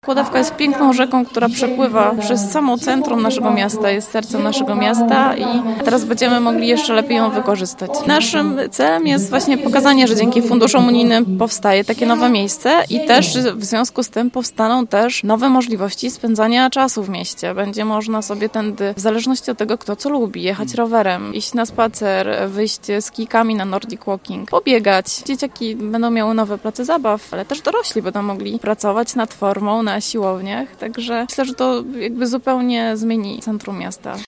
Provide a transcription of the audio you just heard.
Kłodawka jest piękną rzeką, która przepływa przez samo centrum naszego miasta, jest sercem naszego miasta i teraz będziemy mogli jeszcze lepiej ją wykorzystać. Naszym celem jest właśnie pokazanie, że dzięki funduszom unijnym powstaje takie nowe miejsce i też w związku z tym powstaną też nowe możliwości spędzania czasu w mieście. Będzie można sobie tędy, w zależności od tego, kto co lubi, jechać rowerem, iść na spacer, wyjść z kijkami na Nordic Walking, pobiegać. Dzieciaki będą miały nowe place zabaw, ale też dorośli będą mogli pracować nad formą na siłowniach, także myślę, że to jakby zupełnie zmieni centrum miasta.